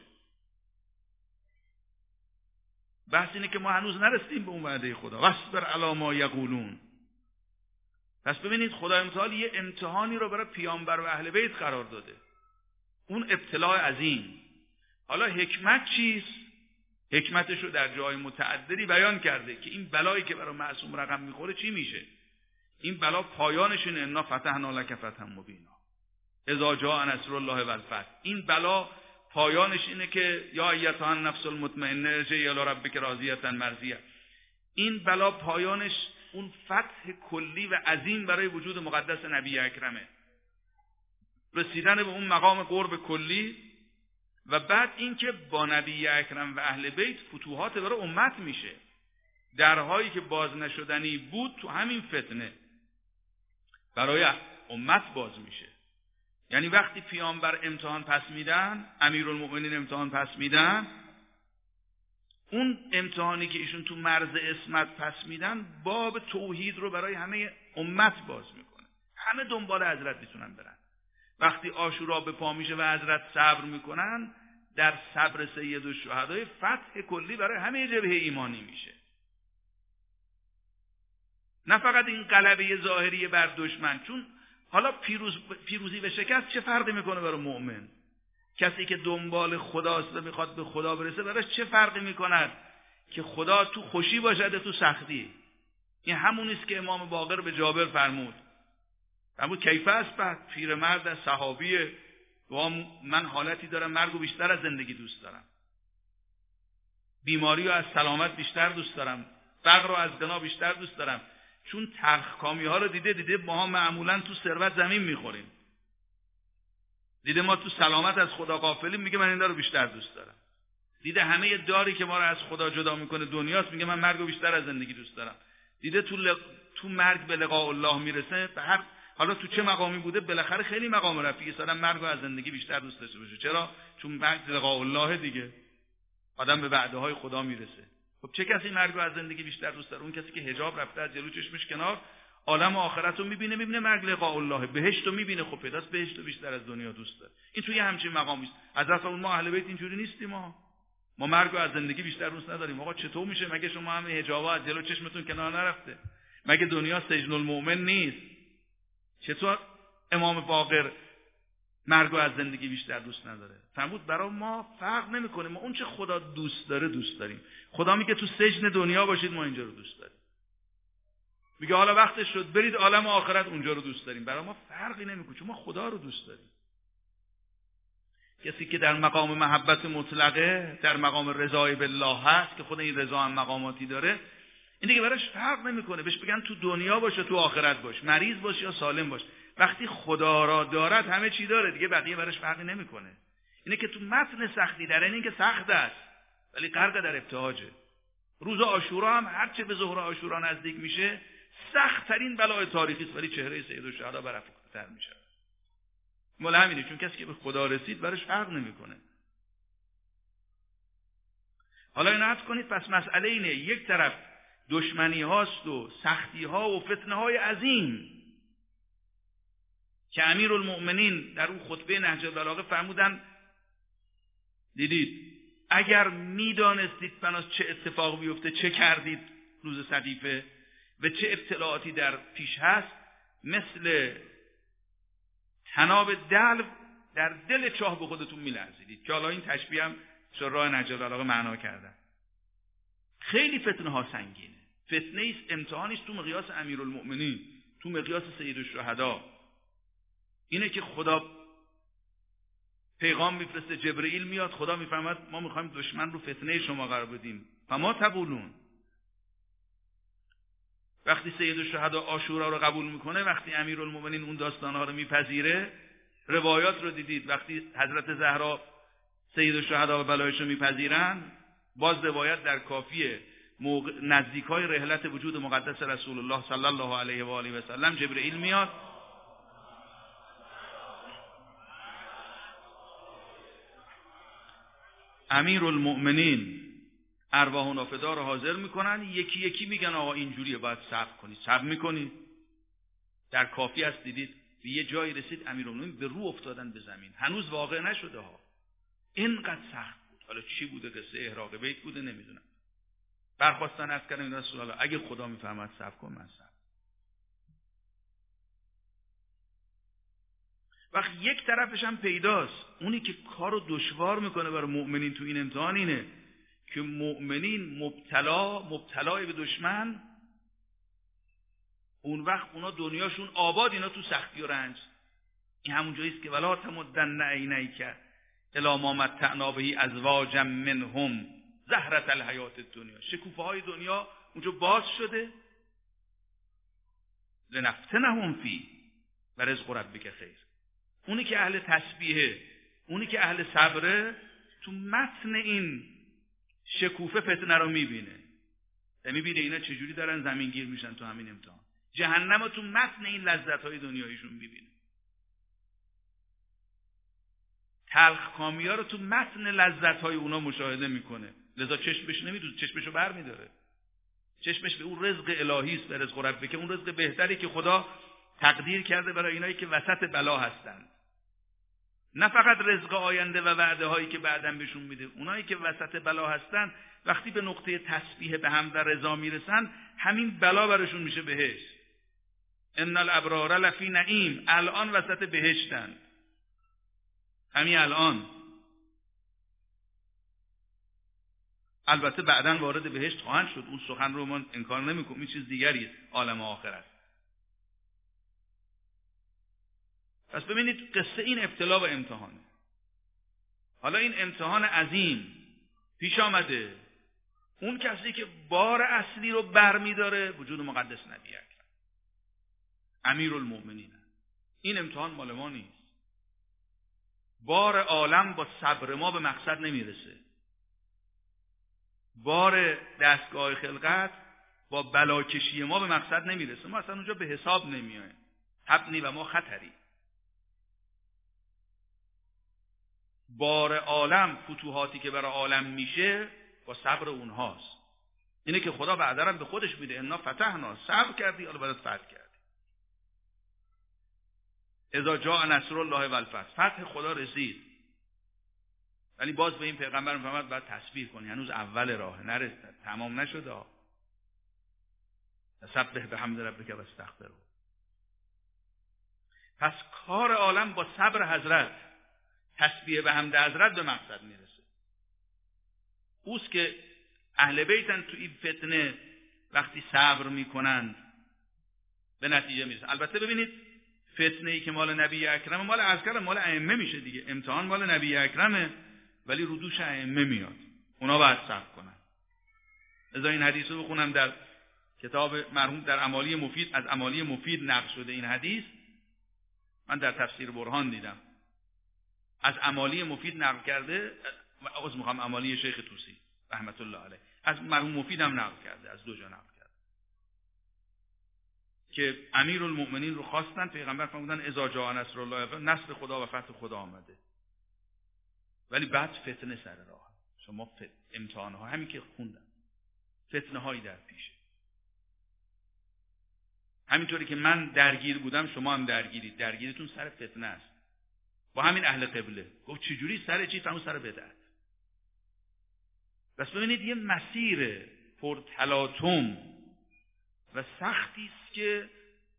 A: بحث اینه که ما هنوز نرسیدیم به اون وعده خدا، واصبر علی ما یقولون. پس ببینید خدای متعال یه امتحانی رو برای پیامبر و اهل بیت قرار داده، اون ابتلاء عظیم. حالا حکمت چیست؟ حکمتش رو در جای متعددی بیان کرده که این بلایی که برای معصوم رقم میخوره چی میشه. این بلا پایانش اینه انا فتحنا لک فتحا مبینا اذا جاء نصر الله والفتح. این بلا پایانش اینه که یا ایتها النفس المطمئنه ارجعی الی ربک راضیه مرضیه. این بلا پایانش اون فتح کلی و عظیم برای وجود مقدس نبی اکرمه، رسیدن به اون مقام قرب کلی، و بعد اینکه با نبی اکرم و اهل بیت فتوحات برای امت میشه. درهایی که باز نشدنی بود تو همین فتنه برای امت باز میشه. یعنی وقتی پیامبر امتحان پس میدن، امیرالمؤمنین امتحان پس میدن، اون امتحانی که ایشون تو مرز اسمت پس میدن باب توحید رو برای همه امت باز میکنه. همه دنبال حضرت میتونن برن. وقتی عاشورا به پا میشه و حضرت صبر میکنن، در صبر سید الشهدای فتح کلی برای همه جبهه ایمانی میشه. نه فقط این غلبه ظاهری بر دشمن، چون حالا پیروز پیروزی و شکست چه فرقی میکنه برای مؤمن؟ کسی که دنبال خداست و میخواد به خدا برسه، براش چه فرقی میکند که خدا تو خوشی باشد تو سختی؟ این همونیست که امام باقر به جابر فرمود، فرمود کیف است بعد پیرمرد از صحابیه و من حالتی دارم مرگو بیشتر از زندگی دوست دارم، بیماری رو از سلامت بیشتر دوست دارم، فقر رو از غنا بیشتر دوست دارم. چون تلخکامی ها رو دیده دیده ما معمولا تو ثروت زمین میخوریم، دیده ما تو سلامت از خدا غافلیم، میگه من این رو بیشتر دوست دارم. دیده همه داری که ما رو از خدا جدا میکنه دنیاست، میگه من مرگو بیشتر از زندگی دوست دارم. دیده تو ل... تو مرگ به لقاء الله میرسه، به هر حالا تو چه مقامی بوده بالاخره خیلی مقام رفیعی است، آدم مرگو از زندگی بیشتر دوست داشته باشه. چرا؟ چون مرگ لقاء الله دیگه، آدم به وعده های خدا میرسه. خب چه کسی مرگو از زندگی بیشتر دوست داره؟ اون کسی که حجاب رفته از جلو چشمش کنار، عالم آخرت رو میبینه، میبینه مرگ لقاء الله، بهشت رو میبینه. خب پیداست بهشت رو بیشتر از دنیا دوست داره. این توی همچین مقامی است. از اصلا ما اهل بیت اینجوری نیستیم. ما ما مرگ رو از زندگی بیشتر دوست نداریم. آقا چطور میشه؟ مگه شما همه حجابا از جلو چشمتون کنار نرفته؟ مگه دنیا سجن المؤمن نیست؟ چطور امام باقر مرگ رو از زندگی بیشتر دوست نداره؟ فرمود برای ما فرق نمیکنه، ما اون چه خدا دوست داره دوست داریم. خدا میگه تو سجن دنیا باشید، ما اینجا رو دوست داریم. میگه حالا وقتش شد برید عالم آخرت، اونجا رو دوست داریم. برای ما فرقی نمیکنه چون ما خدا رو دوست داریم. کسی که در مقام محبت مطلقه، در مقام رضای بالله هست که خود این رضا هم مقاماتی داره، این دیگه براش فرق نمیکنه بهش بگن تو دنیا باشه تو آخرت باش، مریض باش یا سالم باش، وقتی خدا را دارد همه چی داره دیگه، بقیه براش فرقی نمیکنه. اینه که تو متن سختی داره، این که سخت است ولی غرق در ابتهاجه. روز عاشورا هم هر چه به ظهر عاشورا نزدیک میشه سخت ترین بلای تاریخی است، ولی چهره سید الشهدا برافروخته‌تر میشه. مال همینه، چون کسی که به خدا رسید براش فرق نمیکنه. حالا اینو حد کنید، پس مسئله اینه یک طرف دشمنی هاست و سختی ها و فتنه های عظیم که امیرالمؤمنین در اون خطبه نهج البلاغه فرمودن دیدید اگر میدانستید فناس چه اتفاق بیفته چه کردید روز سقیفه و چه ابتلاعاتی در پیش هست، مثل تناب دلو در دل چاه به خودتون میلرزیدید. که حالا این تشبیه هم شراح نهج البلاغه معنا کردن. خیلی فتنه ها سنگینه، فتنه است، امتحانی است تو مقیاس امیرالمؤمنین، تو مقیاس سید الشهدا. اینه که خدا پیغام میفرسته، جبرئیل میاد، خدا میفهمد ما میخوایم دشمن رو فتنه شما قرار بدیم، فما تقولون. وقتی سید الشهدا عاشورا رو قبول میکنه، وقتی امیرالمؤمنین اون داستانها رو میپذیره، روایات رو دیدید وقتی حضرت زهرا سید الشهدا و بلایش رو میپذیرن، باز روایت در کافیه موقع نزدیکای رحلت وجود مقدس رسول الله صلی الله علیه و آله و سلم جبرئیل میاد، امیرالمؤمنین ارواح و نافدا رو حاضر میکنن، یکی یکی میگن آقا اینجوریه باید صبر کنید. صبر میکنید. در کافی است دیدید به یه جایی رسید امیرالمؤمنین به رو افتادن به زمین، هنوز واقع نشده ها، اینقدر سخت بود. حالا چی بوده؟ قصه احراق بیت بوده نمیدونم. برخواستن از کردن رسول الله اگه خدا میفهمد صبر کن، من صبر. وقت یک طرفش هم پیداست، اونی که کارو دشوار میکنه برای مؤمنین تو این امتحان اینه که مؤمنین مبتلا مبتلای به دشمن، اون وقت اونا دنیاشون آباد، اینا تو سختی و رنج. این همون جاییست که ولا تمدن عینیک الی ما متعنا به ازواجا منهم زهرة الحیات الدنیا. شکوفه های دنیا اونجا باز شده، لنفتنهم فی و رزق ربک خیر. اونی که اهل تسبیحه، اونی که اهل صبره، تو متن این شکوفه فتنه رو میبینه و میبینه اینا چجوری دارن زمینگیر میشن تو همین امتحان. جهنم رو تو متن این لذت های دنیاییشون میبینه. تلخ کامی ها رو تو متن لذت های اونا مشاهده میکنه، لذا چشمش نمیدوزه، چشمشو بر میداره. چشمش به اون رزق الهی است، به رزق ربک، که اون رزق بهتری که خدا تقدیر کرده برای اینایی که وسط بلا هستند. نه فقط رزق آینده و وعده هایی که بعداً بهشون میده، اونایی که وسط بلا هستن وقتی به نقطه تسبیح به حمد و رضا میرسن، همین بلا براشون میشه بهشت. ان الابرار لفی نعیم، الان وسط بهشتن، همین الان. البته بعداً وارد بهشت خواهند شد، اون سخن رو ما انکار نمیکنیم، این چیز دیگری است، عالم آخرت. پس ببینید قصه این ابتلا و امتحانه. حالا این امتحان عظیم پیش آمده، اون کسی که بار اصلی رو برمیداره وجود مقدس نبی اکرم امیرالمؤمنین. این امتحان مال ما نیست. بار عالم با صبر ما به مقصد نمیرسه. بار دستگاه خلقت با بلاکشی ما به مقصد نمیرسه. ما اصلا اونجا به حساب نمیایم. حبنی و ما خطری. بار عالم، فتوحاتی که برای عالم میشه با صبر اونهاست. اینه که خدا بعداً به خودش میده انا فتحنا، صبر کردی حالا برات فتح کردی. اذا جاء نصر الله و الفتح، فتح خدا رسید، ولی باز به این پیغمبر محمد باید تسبیح کنی، هنوز اول راه نرسید، تمام نشده. سبح بحمد ربک و استغفره. پس کار عالم با صبر حضرت، تسبیح به حمد حضرت به مقصد میرسه. اوست که اهل بیتن تو این فتنه وقتی صبر میکنند به نتیجه میرسن. البته ببینید فتنه ای که مال نبی اکرم، مال عسکر، مال ائمه میشه دیگه. امتحان مال نبی اکرمه ولی رو دوش ائمه میاد، اونا باید صبر کنن. لذا این حدیث رو بخونم، در کتاب مرحوم در امالی مفید، از امالی مفید نقل شده این حدیث. من در تفسیر برهان دیدم، از امالی مفید نقل کرده، از مقام امالی شیخ طوسی رحمت الله علیه، از مرحوم مفید هم نقل کرده، از دو جا نقل کرده که امیرالمؤمنین رو خواستن، پیغمبر فرمودن اذا جاء نصر الله، نصر خدا و فتح خدا آمده، ولی بعد فتنه سر راه. شما امتحان ها همین که خوندم، فتنه هایی در پیشه. همینطوری که من درگیر بودم شما هم درگیرید، درگیریتون سر فتنه است. با همین اهل قبله گفت چجوری سر چی؟ فرمود سر بدعت. بس ببینید یه مسیر پرتلاطم و سختی است که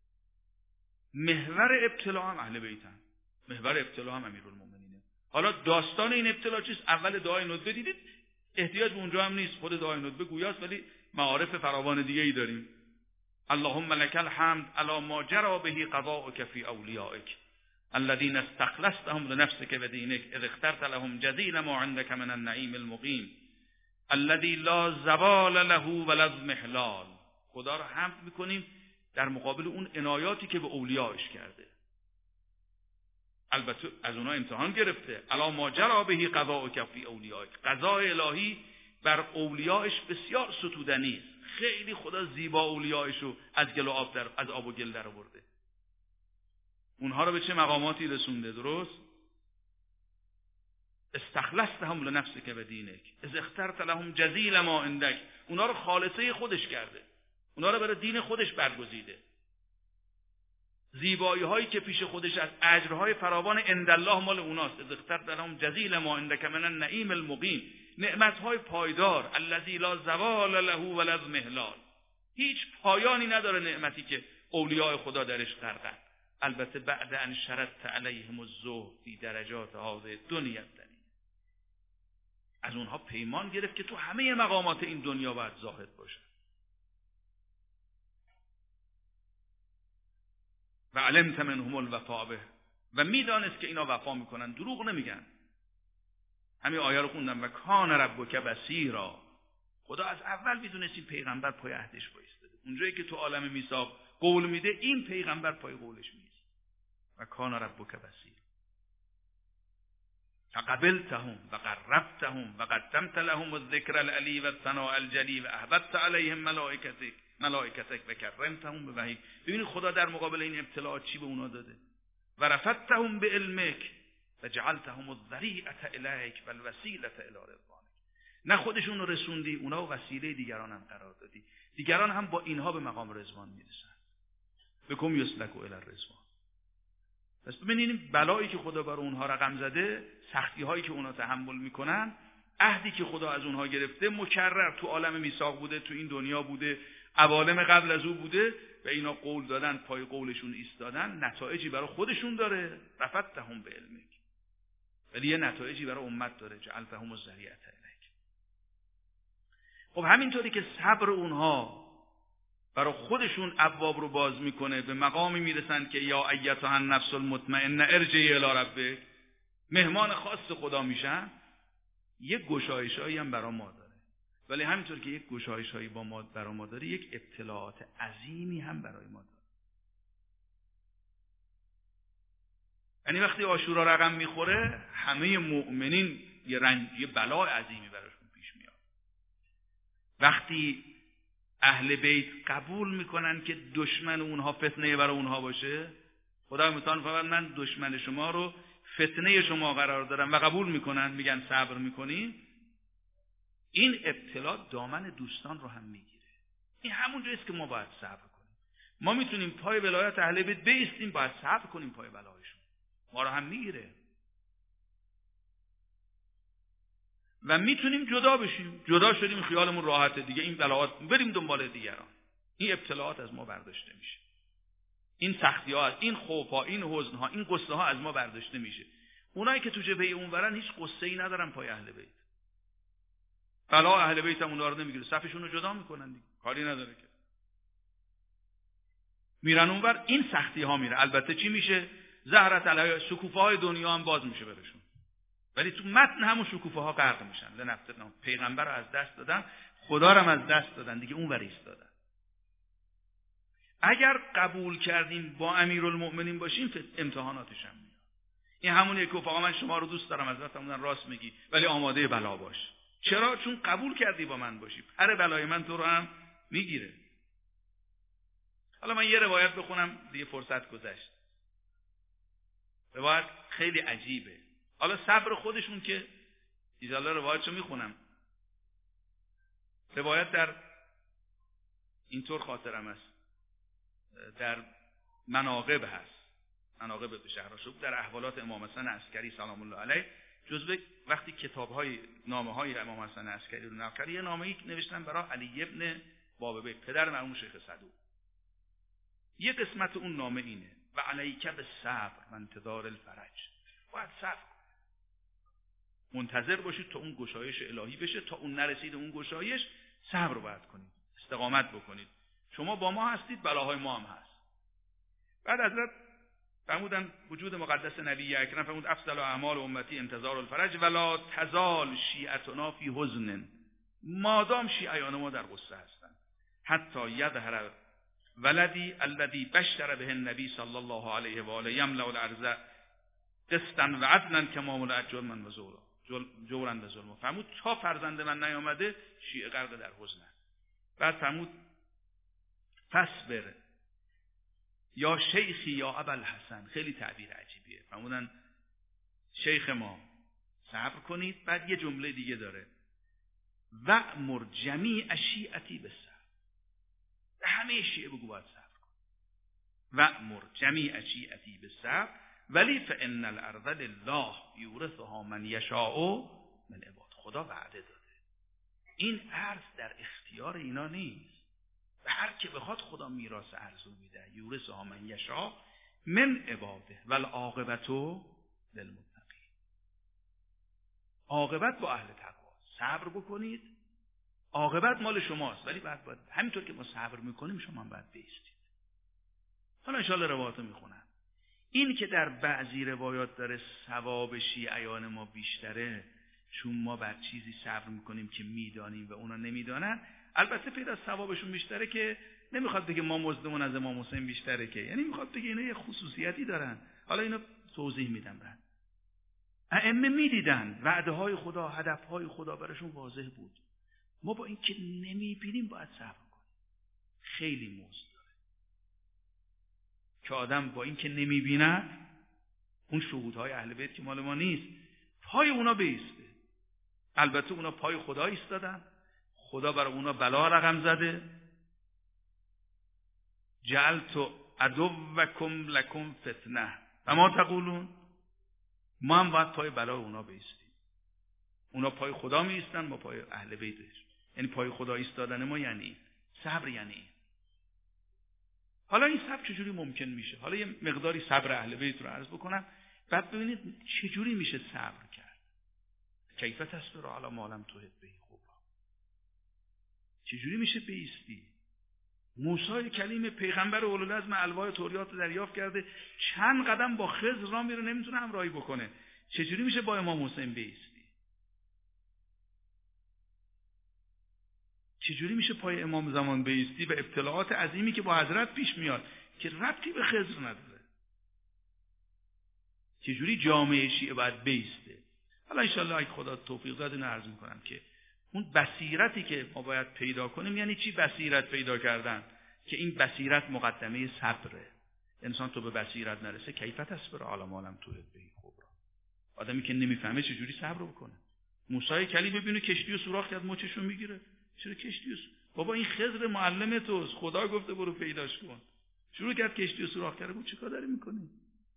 A: محور ابتلا هم اهل بیتن، محور ابتلا هم امیرالمومنینه. حالا داستان این ابتلا چیست؟ اول دعای ندبه دیدید، احتیاج به اونجا هم نیست، خود دعای ندبه گویاست، ولی معارف فراوان دیگه ای داریم. اللهم لك الحمد على ما جرى به قضاؤك في اولیائك الذين استخلصتهم لنفسك ودينك اذ اخترت لهم جزيل ما عندك من النعيم المقيم الذي لا زوال له ولا اضمحلال. خدا رو حمد میکنیم در مقابل اون عنایاتی که به اولیاءش کرده. البته از اونها امتحان گرفته. الا ما جرى به قضاؤک فی اولیائک، قضای الهی بر اولیاءش بسیار ستودنی است. خیلی خدا زیبا اولیاءش رو از گل و آب در از آب و گل در آورده، اونها رو به چه مقاماتی رسونده. درست؟ استخلصتهم لنفسك و دینک اذ اخترت لهم جزیل ما عندك، اونها رو خالصه خودش کرده، اونها رو برای دین خودش برگزیده. زیبایی هایی که پیش خودش از اجرهای فراوان عند الله مال اوناست. اذ اخترت لهم جزیل ما عندك من النعیم المقیم، نعمت های پایدار. الذی لا زوال له ولا اضمحلال، هیچ پایانی نداره نعمتی که اولیاء خدا درش غرقن. البته بعد ان شرطت علیهم الزهد فی درجات هذه الدنیا، از اونها پیمان گرفت که تو همه مقامات این دنیا باید زاهد باشه. و علمت منهم الوفاء به، و میدانست که اینا وفا میکنن، دروغ نمیگن. همین آیه رو خوندم، و کان ربک بصیرا، خدا از اول میدونست این پیغمبر پای عهدش وایساده. اونجایی که تو عالم میثاق قول میده، این پیغمبر پای قولش میایست. و کان ربک بصیر فقبلتهم و قربتهم و قدمت لهم الذکر العلی و الثناء الجلی و اهبطت علیهم ملائکتک ملائکتک و کرمتهم به وحی. ببینید خدا در مقابل این ابتلاءات چی به اونا داده. و رفعتهم بعلمک و جعلتهم الذریعة الیک و الوسیلة الی رضوانک. نه خودشون رو رسوندی، اونا وسیله دیگران هم قرار دادی، دیگران هم با اینها به مقام رضوان میرسن. بکم یسلکوا الی الرضوان. پس ببینید بلایی که خدا بر اونها رقم زده، سختی هایی که اونها تحمل میکنن، عهدی که خدا از اونها گرفته مکرر تو عالم میثاق بوده، تو این دنیا بوده، عوالم قبل از او بوده، و اینا قول دادن، پای قولشون ایستادن، نتایجی برای خودشون داره. رفعتهم بعلمک، ولی یه نتایجی برای امت داره. جعلتهم الذریعة الیک. خب همینطوری که صبر اونها برای خودشون ابواب رو باز میکنه، به مقامی میرسن که یا ایتها النفس المطمئنه ارجعی الی ربک، مهمان خاص خدا میشن. یک گشایشایی هم برای ما داره، ولی همینطور که یک گشایشایی با ما برای ما داره، یک ابتلاعات عظیمی هم برای ما داره. یعنی وقتی عاشورا رقم میخوره، همه مؤمنین یه رنج، یه بلا عظیمی براشون پیش میاد. وقتی اهل بیت قبول میکنن که دشمن اونها فتنه برای اونها باشه، خدا مثلا فرمود من دشمن شما رو فتنه شما قرار دارم، و قبول میکنن، میگن صبر میکنین، این ابتلا دامن دوستان رو هم میگیره. این همون جاییست که ما باید صبر کنیم. ما میتونیم پای ولایت اهل بیت بیستیم، باید صبر کنیم پای بلایشون، ما رو هم میگیره. و میتونیم جدا بشیم، جدا شدیم خیالمون راحته دیگه، این بلاات بریم دنبال دیگران، این ابتلاعات از ما برداشته میشه، این سختی ها، این خوف ها، این حزن ها، این قصه ها از ما برداشته میشه. اونایی که تو جبهه اونورن هیچ قصه ای ندارن پای اهل بیت، بلا اهل بیت هم اونا رو نمیگیره، صفشون رو جدا میکنن دیگه، کاری نداره که میرن اونور، این سختی ها میره. البته چی میشه؟ زهرت علیه، شکوفه های دنیا هم باز میشه برشون، ولی تو متن همون شکوفه ها غرق میشن. لنفتنهم، پیغمبر رو از دست دادن، خدا رو هم از دست دادن دیگه، اونور ایستادن. اگر قبول کردیم با امیرالمؤمنین باشیم امتحاناتش هم میاد. این همونیه که آقا من شما رو دوست دارم، حضرت فرمودن راست میگی، ولی آماده بلا باش. چرا؟ چون قبول کردی با من باشی، پر بلای من تو رو هم میگیره. حالا من یه روایت بخونم دیگه، فرصت گذشت. روایت خیلی عجیبه. حالا صبر خودشون که ایزالا روایتشو میخونم. روایت در اینطور خاطرم است، در مناقب هست، مناقب به شهرآشوب، در احوالات امام حسن عسکری سلام الله علیه، جزو وقتی کتاب‌های نامه‌های امام حسن عسکری رو نقل کرد، یه نامه‌ای نوشتن برای علی ابن بابی، پدر مرحوم شیخ صدوق. یه قسمت اون نامه اینه: و علیک بالصبر و انتظار الفرج. باید صبر منتظر باشید تا اون گشایش الهی بشه، تا اون نرسید اون گشایش صبر باید کنید، استقامت بکنید. شما با ما هستید، بلاهای ما هم هست. بعد حضرت فرمودن وجود مقدس نبی اکرم فرمود افضل اعمال امتی انتظار الفرج ولا تزال شیعتنا فی حزن، مادام شیعیان ما در غصه هستند، حتی یظهر ولدی الذی بشر به النبی صلی الله علیه و آله یملأ الارض قسطا و عدلا کما ملأت جرما و زورا جورا و ظلم. فرمود تا فرزند من نیامده شیعه غرق در حزن است. بعد فرمود فصبر یا شیخی یا ابوالحسن، خیلی تعبیر عجیبیه. فرمودن شیخ ما صبر کنید. بعد یه جمله دیگه داره: وأمر جمیع شیعتی بالصبر، به همه شیعه بگو باید صبر کن. وأمر جمیع شیعتی بالصبر ولی فإن الارض لله یورثها من یشاء من عباد. خدا وعده داده این ارض در اختیار اینا نیست، به هر که بخواد خدا میراث ارض رو میده. یورثها من یشاء من عباده والعاقبة للمتقین. عاقبت با اهل تقوا. صبر بکنید، عاقبت مال شماست، ولی بعد باید همینطور که ما صبر میکنیم شما هم باید بیستید. حالا انشاءالله روایاتو میخونم. این که در بعضی روایات داره ثواب شیعیان ما بیشتره چون ما بر چیزی صبر میکنیم که میدانیم و اونا نمیدانن، البته پیدا از ثوابشون بیشتره که نمیخواد بگه ما مزدمون از امام حسین بیشتره، که یعنی میخواد بگه اینا یه خصوصیتی دارن. حالا اینا توضیح میدم. بعد ائمه میدیدن وعده های خدا، هدف های خدا براشون واضح بود. ما با این که نمیبینیم باید صبر کنیم. خیلی مزد داره که آدم با این که نمیبینه اون شهودهای اهل بیت که مال ما نیست پای اونا بیسته. البته اونا پای خدا ایستادن، خدا برای اونا بلا رقم زده. جعلت عدوکم لکم فتنه و ما تقولون. ما هم باید پای بلا اونا بیستیم. اونا پای خدا می ایستن، ما پای اهل بیتش. یعنی پای خدا ایستادن ما یعنی صبر. یعنی حالا این صبر چجوری ممکن میشه؟ حالا یه مقداری صبر اهل بیت رو عرض بکنم، بعد ببینید چجوری میشه صبر کرد. کیف تصبر علی ما لم تحط به خوبا. چجوری میشه بیستی؟ موسی کلیم پیغمبر اولوالعزم الواح توریات رو دریافت کرده، چند قدم با خضر راه میره، نمیتونه همراهی بکنه. چجوری میشه با امام حسین بیستی؟ چجوری میشه پای امام زمان بیستی و ابتلاعات عظیمی که با حضرت پیش میاد که ربطی به خضر نداره؟ چجوری جامعه شیعه باید بیسته؟ حالا انشالله اگه خدا توفیق داد اینو عرض میکنم که اون بصیرتی که ما باید پیدا کنیم. یعنی چی بصیرت پیدا کردن؟ که این بصیرت مقدمه صبره. انسان تو به بصیرت نرسه کیف تصبر علی ما لم تحط به خوبا. آدمی که نمیفهمه چجوری صبر بکنه؟ موسی کلیم ببینه کشتیو سوراخ کرد، مچشو میگیره. چرا کشتیو؟ بابا این خضر معلم توست، خدا گفته برو پیداش کن. شروع کرد کشتی رو سوراخ کرد. گفت چیکار داری میکنی؟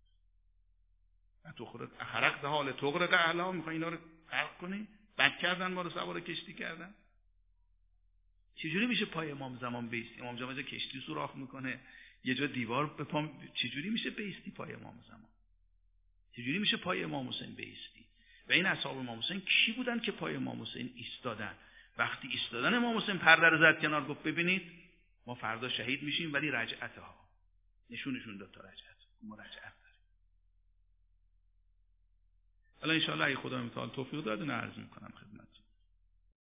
A: تو خودت اخرق حال تغرق اعلا، میخوای اینا رو غرق کنی؟ بد کردن ما رو، سوار کشتی کردن. چجوری میشه پای امام زمان بیستی؟ امام زمان کشتی سوراخ میکنه، یه جا دیوار بپام، چجوری میشه بیستی پای امام زمان؟ چجوری میشه پای امام حسین بیستی؟ و این اصحاب امام حسین کی بودن که پای امام حسین ایستادن؟ وقتی ایستادن امام حسین پرده رو زد کنار، گفت ببینید ما فردا شهید میشیم ولی رجعت ها، نشونشون داد تا رجعت، ما رجعت داریم. حالا ان شاء الله اگه خدا متعال توفیق داد، عرض میکنم خدمتتون.